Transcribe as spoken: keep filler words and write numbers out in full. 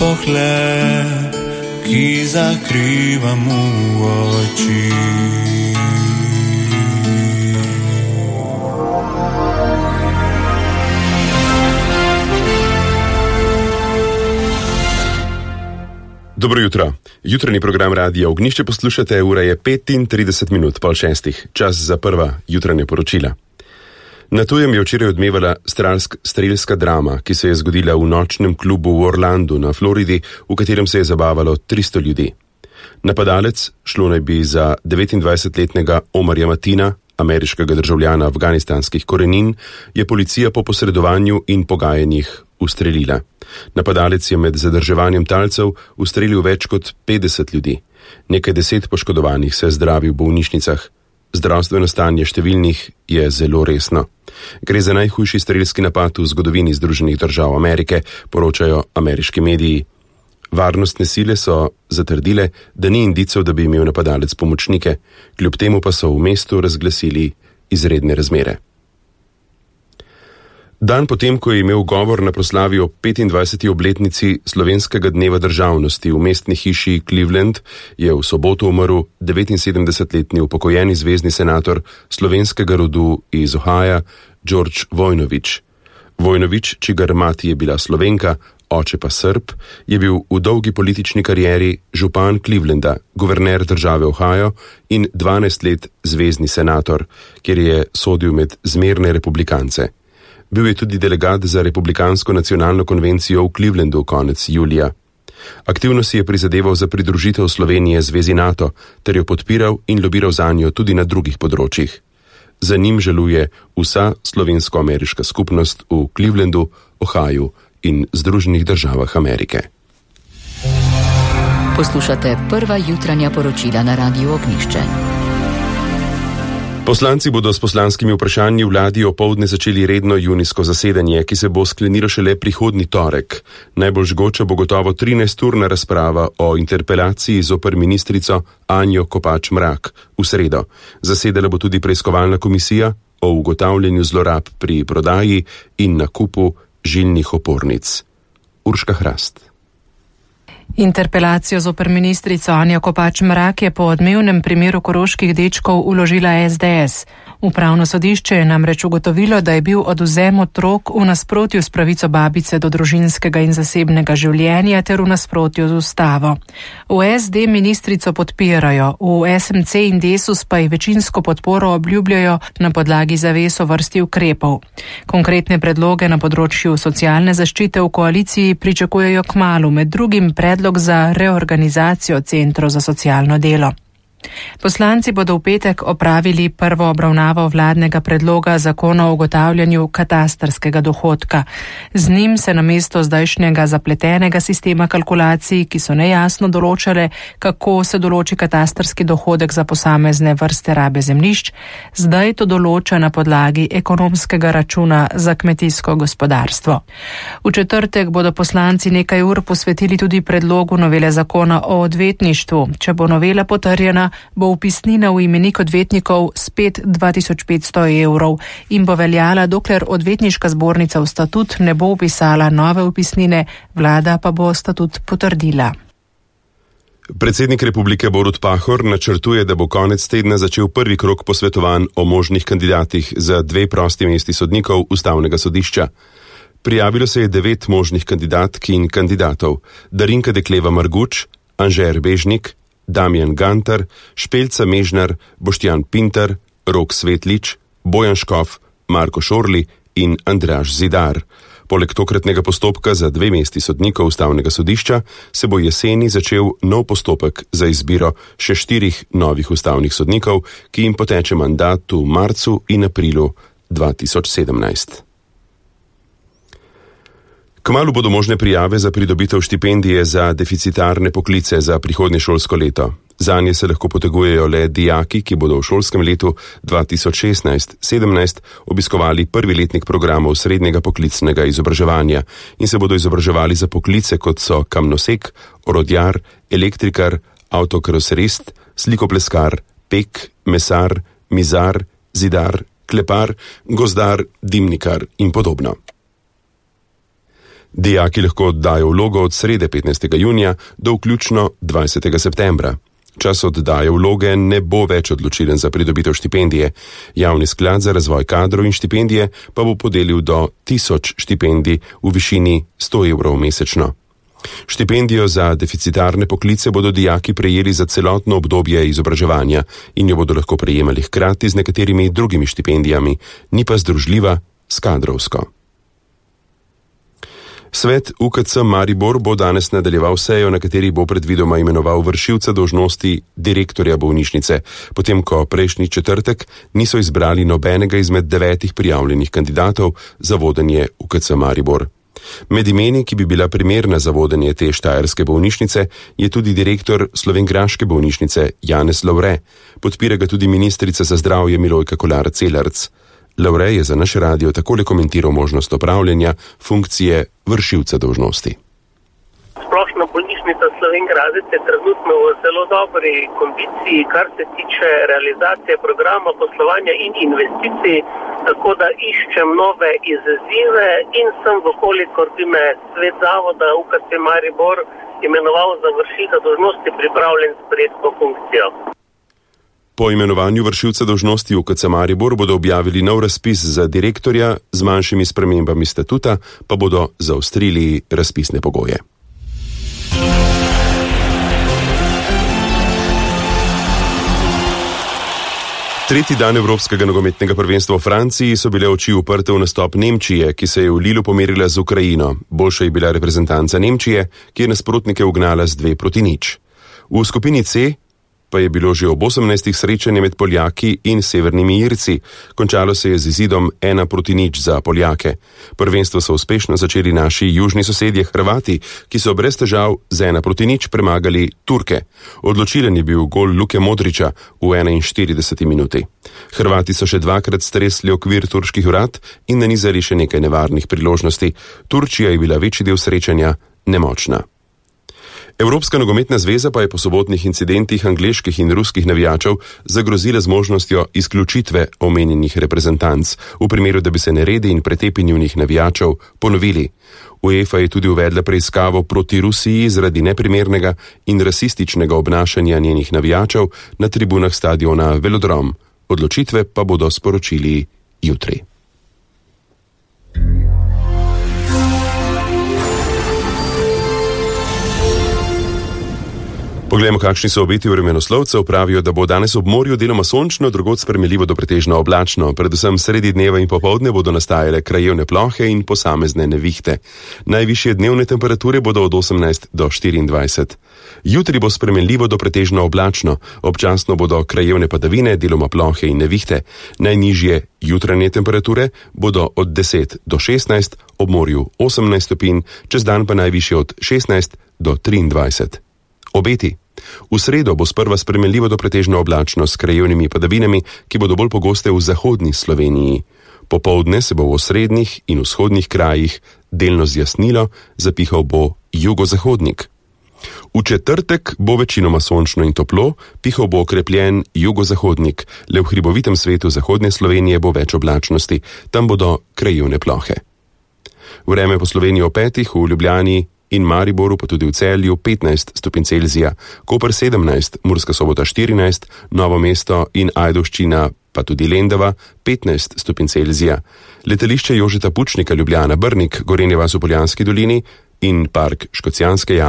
pohled, ki zakriva mu oči. Dobro jutro. Jutranji program Radia Ognjišče poslušate, ura je petintrideset minut pol šestih. Čas za prva jutranja poročila. Na tujem je včeraj odmevala strelska drama, ki se je zgodila v nočnem klubu v Orlandu na Floridi, v katerem se je zabavalo tristo ljudi. Napadalec, šlo naj bi za devetindvajsetletnega Omarja Matina, ameriškega državljana afganistanskih korenin, je policija po posredovanju in pogajanjih ustrelila. Napadalec je med zadrževanjem talcev ustrelil več kot petdeset ljudi. Nekaj deset poškodovanih se zdravi v bolnišnicah. Zdravstveno stanje številnih je zelo resno. Gre za najhujši strelski napad v zgodovini Združenih držav Amerike, poročajo ameriški mediji. Varnostne sile so zatrdile, da ni indicov, da bi imel napadalec pomočnike, kljub temu pa so v mestu razglasili izredne razmere. Dan potem, ko je imel govor na proslavi o petindvajseti obletnici slovenskega dneva državnosti v mestni hiši Cleveland, je v soboto umrl devetinsedemdesetletni upokojeni zvezni senator slovenskega rodu iz Ohaja, George Vojnović. Vojnović, čigar mati je bila Slovenka, oče pa Srb, je bil v dolgi politični karieri župan Clevelanda, guverner države Ohajo in dvanajst let zvezni senator, kjer je sodil med zmerne republikance. Bil je tudi delegat za Republikansko nacionalno konvencijo v Clevelandu konec julija. Aktivno si je prizadeval za pridružitev Slovenije zvezi NATO, ter jo podpiral in lobiral zanjo tudi na drugih področjih. Za njim žaluje vsa slovensko-ameriška skupnost v Clevelandu, Ohaju in Združenih državah Amerike. Poslušate prva jutranja poročila na Radiu Ognjišče. Poslanci bodo s poslanskimi vprašanji vladi opoldne začeli redno junijsko zasedanje, ki se bo sklenilo šele prihodnji torek. Najbolj žgoča bo gotovo trinajsturna razprava o interpelaciji zoper ministrico Anjo Kopač Mrak v sredo. Zasedala bo tudi preiskovalna komisija o ugotavljanju zlorab pri prodaji in nakupu žilnih opornic. Urška Hrast. Interpelacijo zoper ministrico Anjo Kopač Mrak je po odmevnem primeru koroških dečkov vložila es de es. Upravno sodišče je namreč ugotovilo, da je bil odvzem otrok v nasprotju s pravico babice do družinskega in zasebnega življenja ter v nasprotju z ustavo. V es de ministrico podpirajo, v es em ce in Desus pa ji večinsko podporo obljubljajo na podlagi zavez o vrsti ukrepov. Konkretne predloge na področju socialne zaščite v koaliciji pričakujejo kmalu, med drugim predlog za reorganizacijo centrov za socialno delo. Poslanci bodo v petek opravili prvo obravnavo vladnega predloga zakona o ugotavljanju katastrskega dohodka. Z njim se namesto zdajšnjega zapletenega sistema kalkulacij, ki so nejasno določale, kako se določi katastrski dohodek za posamezne vrste rabe zemljišč, zdaj to določa na podlagi ekonomskega računa za kmetijsko gospodarstvo. V četrtek bodo poslanci nekaj ur posvetili tudi predlogu novele zakona o odvetništvu. Če bo novela potrjena, bo vpisnina v imenik odvetnikov spet dva tisoč petsto evrov in bo veljala, dokler odvetniška zbornica v statut ne bo vpisala nove vpisnine, vlada pa bo statut potrdila. Predsednik republike Borut Pahor načrtuje, da bo konec tedna začel prvi krog posvetovanj o možnih kandidatih za dve prosti mesti sodnikov Ustavnega sodišča. Prijavilo se je devet možnih kandidatk in kandidatov: Darinka Dekleva Marguč, Anže Erbežnik, Damjan Gantar, Špeljca Mežnar, Boštjan Pintar, Rok Svetlič, Bojan Škof, Marko Šorli in Andraž Zidar. Poleg tokratnega postopka za dve mesti sodnikov Ustavnega sodišča se bo jeseni začel nov postopek za izbiro še štirih novih ustavnih sodnikov, ki jim poteče mandat v marcu in aprilu dva tisoč sedemnajst. Kmalu bodo možne prijave za pridobitev štipendije za deficitarne poklice za prihodnje šolsko leto. Zanje se lahko potegujejo le dijaki, ki bodo v šolskem letu dva tisoč šestnajst sedemnajst obiskovali prvi letnik programov srednjega poklicnega izobraževanja in se bodo izobraževali za poklice, kot so kamnosek, orodjar, elektrikar, avtokaroserist, slikopleskar, pek, mesar, mizar, zidar, klepar, gozdar, dimnikar in podobno. Dijaki lahko oddajo vlogo od srede petnajstega junija do vključno dvajsetega septembra. Čas oddaje vloge ne bo več odločilen za pridobitev štipendije. Javni sklad za razvoj kadrov in štipendije pa bo podelil do tisoč štipendij v višini sto evrov mesečno. Štipendijo za deficitarne poklice bodo dijaki prejeli za celotno obdobje izobraževanja in jo bodo lahko prejemali hkrati z nekaterimi drugimi štipendijami, ni pa združljiva s kadrovsko. Svet U K C Maribor bo danes nadaljeval sejo, na kateri bo predvidoma imenoval vršilca dolžnosti direktorja bolnišnice, potem ko prejšnji četrtek niso izbrali nobenega izmed devetih prijavljenih kandidatov za vodenje U K C Maribor. Med imeni, ki bi bila primerna za vodenje te štajerske bolnišnice, je tudi direktor slovenjgraške bolnišnice Janez Lavre. Podpira ga tudi ministrica za zdravje Milojka Kolar Celarc. Lavre je za naš radio takole komentiral možnost opravljanja funkcije vršilca dolžnosti. Splošna bolnišnica Slovenj Gradec je trenutno v zelo dobri kondiciji, kar se tiče realizacije programa poslovanja in investicij, tako da iščem nove izzive in sem, vkolikor bi me svet zavoda U K C Maribor imenoval za vršilca dolžnosti, pripravljen sprejeti to funkcijo. Po imenovanju vršilca dolžnosti U K C Maribor bodo objavili nov razpis za direktorja, z manjšimi spremembami statuta pa bodo zaostrili razpisne pogoje. Tretji dan Evropskega nogometnega prvenstva v Franciji so bile oči uprte v nastop Nemčije, ki se je v Lilu pomerila z Ukrajino. Boljša je bila reprezentanca Nemčije, ki je nasprotnike ugnala z dve proti nič. V skupini C pa je bilo že ob osemnajstih srečanje med Poljaki in Severnimi Irci. Končalo se je z izidom ena proti nič za Poljake. Prvenstvo so uspešno začeli naši južni sosedje Hrvati, ki so brez težav z ena proti nič premagali Turke. Odločilen je bil gol Luke Modrića v enainštirideseti minuti. Hrvati so še dvakrat stresli okvir turških vrat in nanizali še nekaj nevarnih priložnosti. Turčija je bila večji del srečanja nemočna. Evropska nogometna zveza pa je po sobotnih incidentih angleških in ruskih navijačev zagrozila z možnostjo izključitve omenjenih reprezentanc, v primeru, da bi se neredi in pretepi njunih navijačev ponovili. UEFA je tudi uvedla preiskavo proti Rusiji zaradi neprimernega in rasističnega obnašanja njenih navijačev na tribunah stadiona Velodrom. Odločitve pa bodo sporočili jutri. Poglejmo, kakšni so obeti vremenoslovcev. Pravijo, da bo danes ob morju deloma sončno, drugod spremenljivo do pretežno oblačno. Predvsem sredi dneva in popoldne bodo nastajale krajevne plohe in posamezne nevihte. Najvišje dnevne temperature bodo od osemnajst do štiriindvajset. Jutri bo spremenljivo do pretežno oblačno, občasno bodo krajevne padavine, deloma plohe in nevihte. Najnižje jutranje temperature bodo od deset do šestnajst, ob morju osemnajst stopinj, čez dan pa najvišje od šestnajst do triindvajset. Obeti. V sredo bo sprva spremenljivo do pretežno oblačno s krajevnimi padavinami, ki bodo bolj pogoste v zahodni Sloveniji. Popoldne se bo v osrednjih in vzhodnih krajih delno zjasnilo, zapihal bo jugozahodnik. V četrtek bo večinoma sončno in toplo, pihal bo okrepljen jugozahodnik, le v hribovitem svetu zahodne Slovenije bo več oblačnosti, tam bodo krajevne plohe. Vreme po Sloveniji o petih, v Ljubljani in Mariboru, pa tudi v Celju petnajst stopinj Celzija, Koper sedemnajst, Murska Sobota štirinajst, Novo mesto in Ajdovščina, pa tudi Lendava petnajst stopinj Celzija. Letališče Jožeta Pučnika Ljubljana Brnik, Gorenje vas v Poljanski dolini in park Škocjanske jame